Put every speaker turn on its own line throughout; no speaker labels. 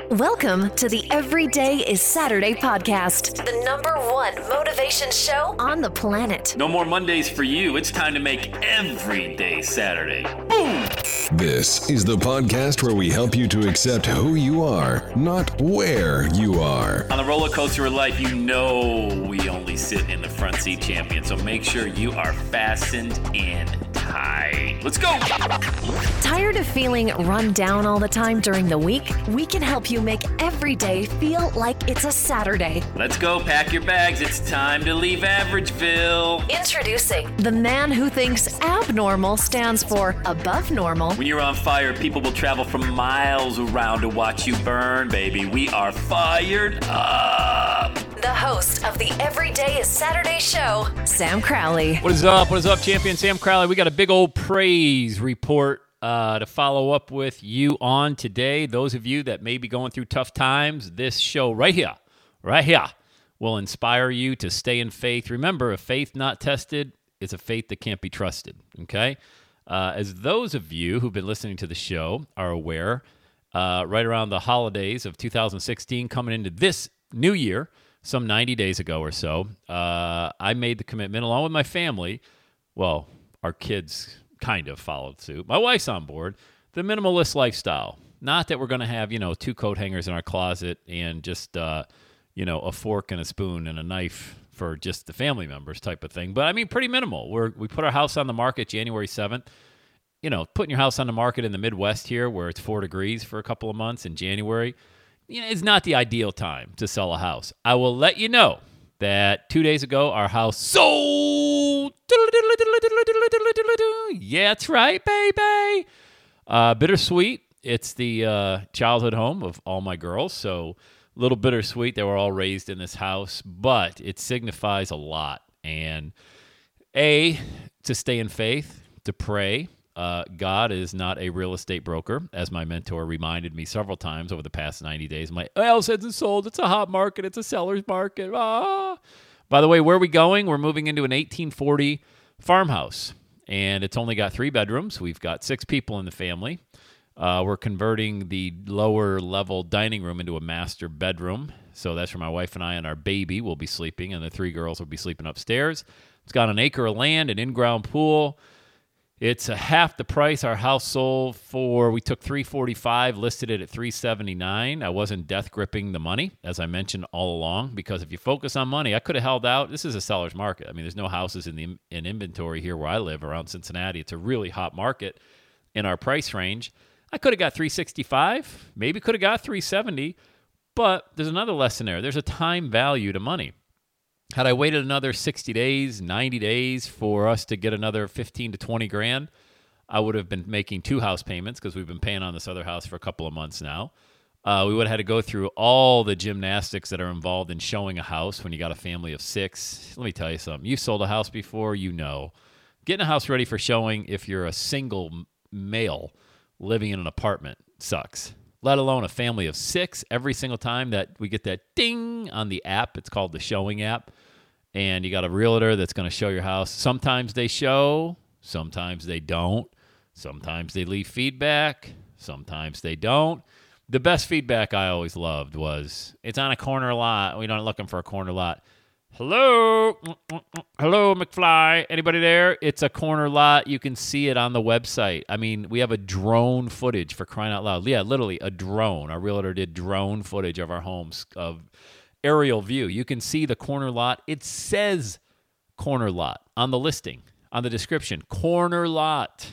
Welcome to the Everyday is Saturday podcast, the #1 motivation show on the planet.
No more Mondays for you. It's time to make every day Saturday. Boom!
This is the podcast where we help you to accept who you are, not where you are.
On the roller coaster of life, you know we only sit in the front seat, champion. So make sure you are fastened in tight. Let's go!
Tired of feeling run down all the time during the week? We can help you make every day feel like it's a Saturday.
Let's go, pack your bags. It's time to leave Averageville.
Introducing the man who thinks abnormal stands for above normal.
When you're on fire, people will travel from miles around to watch you burn, baby. We are fired up.
The host of the Everyday is Saturday show, Sam Crowley.
What is up? What is up, champion? Sam Crowley. We got a big old praise report to follow up with you on today. Those of you that may be going through tough times, this show right here, will inspire you to stay in faith. Remember, a faith not tested is a faith that can't be trusted, okay? As those of you who've been listening to the show are aware, right around the holidays of 2016, coming into this new year, some 90 days ago or so, I made the commitment along with my family. Well, our kids kind of followed suit. My wife's on board. The minimalist lifestyle. Not that we're going to have, 2 coat hangers in our closet and just, a fork and a spoon and a knife for just the family members type of thing. But, I mean, pretty minimal. We put our house on the market January 7th. Putting your house on the market in the Midwest here where it's 4 degrees for a couple of months in January, it's not the ideal time to sell a house. I will let you know that 2 days ago, our house sold. Yeah, that's right, baby. Bittersweet. It's the childhood home of all my girls, so a little bittersweet. They were all raised in this house, but it signifies a lot. And to stay in faith, to pray. God is not a real estate broker, as my mentor reminded me several times over the past 90 days. My house hasn't sold. It's a hot market. It's a seller's market. By the way, where are we going? We're moving into an 1840 farmhouse, and it's only got 3 bedrooms. We've got 6 people in the family. We're converting the lower level dining room into a master bedroom. So that's where my wife and I and our baby will be sleeping, and the 3 girls will be sleeping upstairs. It's got an acre of land, an in-ground pool. It's half the price our house sold for. We took $345, listed it at $379. I wasn't death gripping the money, as I mentioned all along, because if you focus on money, I could have held out. This is a seller's market. I mean, there's no houses in inventory here where I live around Cincinnati. It's a really hot market in our price range. I could have got $365, maybe could have got $370, but there's another lesson there. There's a time value to money. Had I waited another 60 days, 90 days for us to get another 15 to 20 grand, I would have been making 2 house payments because we've been paying on this other house for a couple of months now. We would have had to go through all the gymnastics that are involved in showing a house when you got a family of 6. Let me tell you something. You sold a house before, Getting a house ready for showing if you're a single male living in an apartment sucks. Let alone a family of 6 every single time that we get that ding on the app. It's called the Showing app. And you got a realtor that's going to show your house. Sometimes they show, sometimes they don't. Sometimes they leave feedback, sometimes they don't. The best feedback I always loved was, it's on a corner lot. We're not looking for a corner lot. Hello, McFly. Anybody there? It's a corner lot. You can see it on the website. I mean, we have a drone footage for crying out loud. Yeah, literally a drone. Our realtor did drone footage of our homes, of aerial view. You can see the corner lot. It says corner lot on the listing, on the description. Corner lot.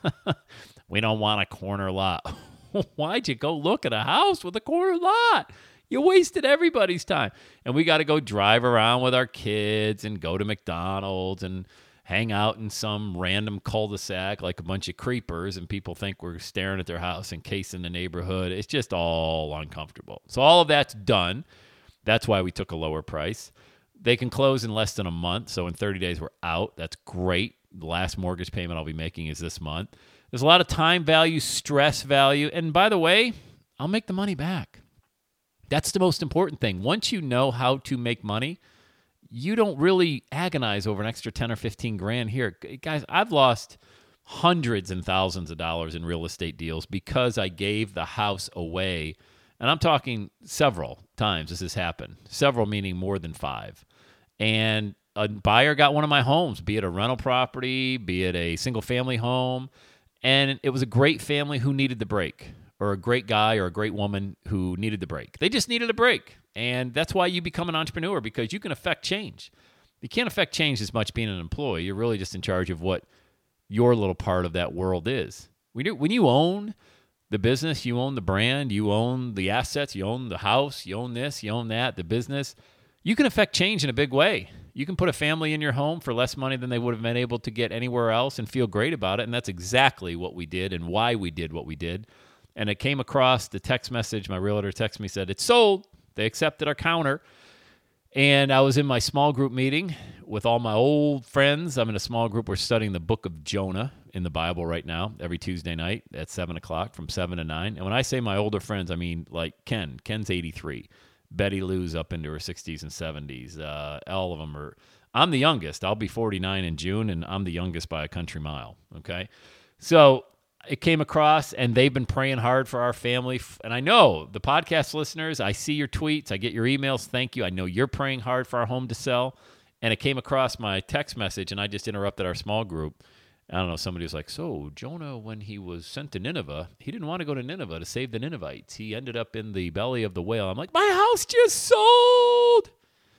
We don't want a corner lot. Why'd you go look at a house with a corner lot? You wasted everybody's time. And we got to go drive around with our kids and go to McDonald's and hang out in some random cul-de-sac like a bunch of creepers, and people think we're staring at their house and casing the neighborhood. It's just all uncomfortable. So all of that's done. That's why we took a lower price. They can close in less than a month, so in 30 days we're out. That's great. The last mortgage payment I'll be making is this month. There's a lot of time value, stress value, and by the way, I'll make the money back. That's the most important thing. Once you know how to make money, you don't really agonize over an extra 10 or 15 grand here. Guys, I've lost hundreds and thousands of dollars in real estate deals because I gave the house away And I'm talking several times this has happened. Several meaning more than 5. And a buyer got one of my homes, be it a rental property, be it a single-family home, and it was a great family who needed the break, or a great guy or a great woman who needed the break. They just needed a break, and that's why you become an entrepreneur, because you can affect change. You can't affect change as much being an employee. You're really just in charge of what your little part of that world is. When you own the business, you own the brand, you own the assets, you own the house, you own this, you own that, the business, you can affect change in a big way. You can put a family in your home for less money than they would have been able to get anywhere else and feel great about it. And that's exactly what we did and why we did what we did. And it came across the text message. My realtor texted me, said, it's sold. They accepted our counter. And I was in my small group meeting with all my old friends. I'm in a small group. We're studying the book of Jonah in the Bible right now, every Tuesday night at 7 o'clock from 7 to 9. And when I say my older friends, I mean like Ken. Ken's 83. Betty Lou's up into her 60s and 70s. All of them are. I'm the youngest. I'll be 49 in June, and I'm the youngest by a country mile. Okay? So it came across, and they've been praying hard for our family. And I know the podcast listeners, I see your tweets, I get your emails. Thank you. I know you're praying hard for our home to sell. And it came across my text message, and I just interrupted our small group. I don't know, somebody was like, so Jonah, when he was sent to Nineveh, he didn't want to go to Nineveh to save the Ninevites. He ended up in the belly of the whale. I'm like, my house just sold.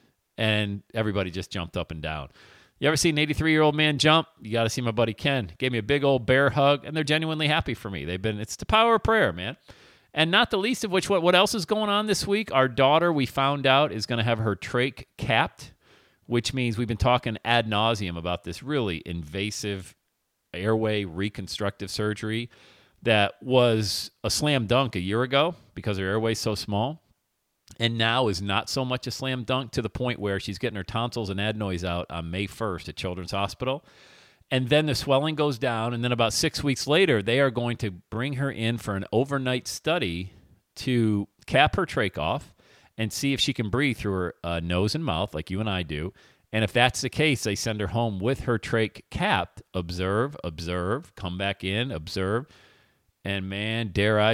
And everybody just jumped up and down. You ever seen an 83-year-old man jump? You got to see my buddy Ken. Gave me a big old bear hug, and they're genuinely happy for me. It's the power of prayer, man. And not the least of which, what else is going on this week? Our daughter, we found out, is going to have her trach capped, which means we've been talking ad nauseum about this really invasive airway reconstructive surgery that was a slam dunk a year ago because her airway's so small, and now is not so much a slam dunk, to the point where she's getting her tonsils and adenoids out on May 1st at Children's Hospital. And then the swelling goes down, and then about 6 weeks later, they are going to bring her in for an overnight study to cap her trach off and see if she can breathe through her nose and mouth like you and I do. And if that's the case, they send her home with her trach capped. Observe, come back in, observe. And man, dare I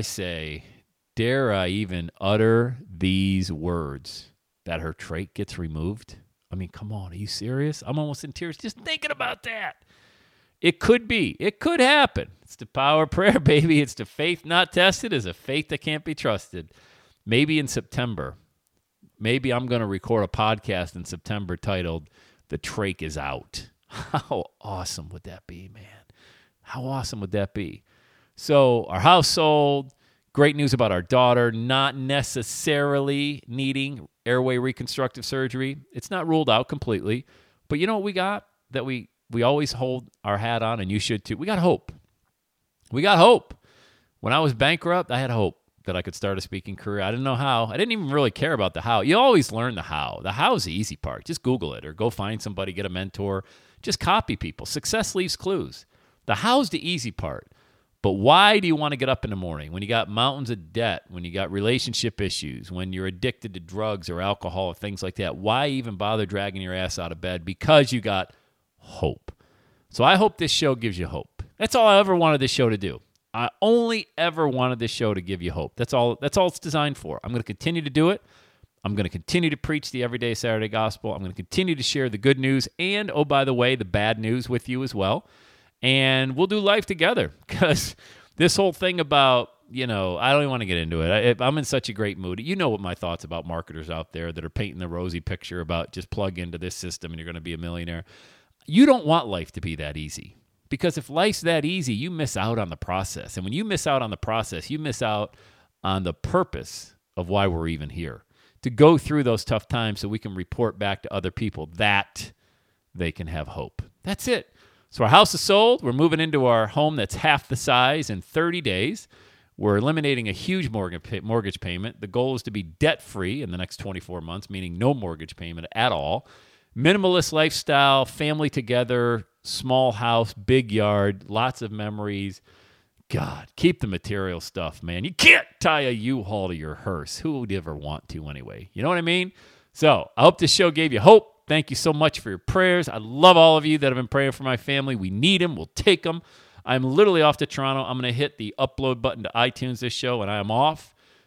even utter these words, that her trach gets removed? I mean, come on, are you serious? I'm almost in tears just thinking about that. It could be. It could happen. It's the power of prayer, baby. It's the faith not tested is a faith that can't be trusted. Maybe in September. Maybe I'm going to record a podcast in September titled, The Trach is Out. How awesome would that be, man? How awesome would that be? So our house sold. Great news about our daughter not necessarily needing airway reconstructive surgery. It's not ruled out completely. But you know what we got that we always hold our hat on, and you should too? We got hope. We got hope. When I was bankrupt, I had hope that I could start a speaking career. I didn't know how. I didn't even really care about the how. You always learn the how. The how is the easy part. Just Google it or go find somebody, get a mentor. Just copy people. Success leaves clues. The how's the easy part. But why do you want to get up in the morning when you got mountains of debt, when you got relationship issues, when you're addicted to drugs or alcohol or things like that? Why even bother dragging your ass out of bed? Because you got hope. So I hope this show gives you hope. That's all I ever wanted this show to do. I only ever wanted this show to give you hope. That's all it's designed for. I'm going to continue to do it. I'm going to continue to preach the everyday Saturday gospel. I'm going to continue to share the good news and, oh, by the way, the bad news with you as well. And we'll do life together, because this whole thing about, I don't even want to get into it. I'm in such a great mood. You know what my thoughts about marketers out there that are painting the rosy picture about just plug into this system and you're going to be a millionaire. You don't want life to be that easy. Because if life's that easy, you miss out on the process. And when you miss out on the process, you miss out on the purpose of why we're even here. To go through those tough times so we can report back to other people that they can have hope. That's it. So our house is sold. We're moving into our home that's half the size in 30 days. We're eliminating a huge mortgage payment. The goal is to be debt-free in the next 24 months, meaning no mortgage payment at all. Minimalist lifestyle, family together, small house, big yard, lots of memories. God, keep the material stuff, man. You can't tie a U-Haul to your hearse. Who would ever want to anyway? You know what I mean? So I hope this show gave you hope. Thank you so much for your prayers. I love all of you that have been praying for my family. We need them. We'll take them. I'm literally off to Toronto. I'm going to hit the upload button to iTunes this show, and I am off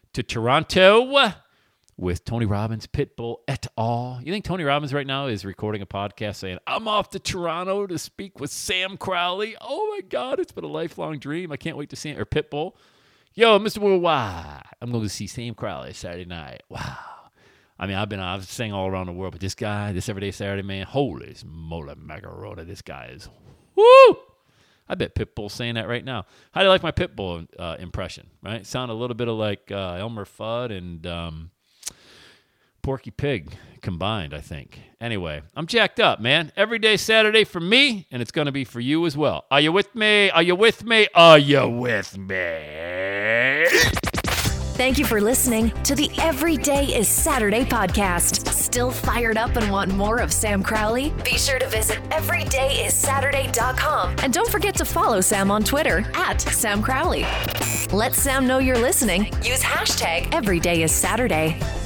to Toronto with Tony Robbins, Pitbull, et al. You think Tony Robbins right now is recording a podcast saying, I'm off to Toronto to speak with Sam Crowley. Oh, my God, it's been a lifelong dream. I can't wait to see him. Or Pitbull. Yo, Mr. Worldwide, I'm going to see Sam Crowley Saturday night. Wow. I mean, I've sang all around the world, but this guy, this Everyday Saturday man, holy moly macaroni, this guy is, woo! I bet Pitbull's saying that right now. How do you like my Pitbull impression, right? Sound a little bit of like Elmer Fudd and Porky Pig combined, I think. Anyway, I'm jacked up, man. Everyday Saturday for me, and it's going to be for you as well. Are you with me? Are you with me? Are you with me?
Thank you for listening to the Everyday is Saturday podcast. Still fired up and want more of Sam Crowley? Be sure to visit everydayissaturday.com. And don't forget to follow Sam on Twitter @Sam Crowley. Let Sam know you're listening. Use hashtag EverydayIsSaturday.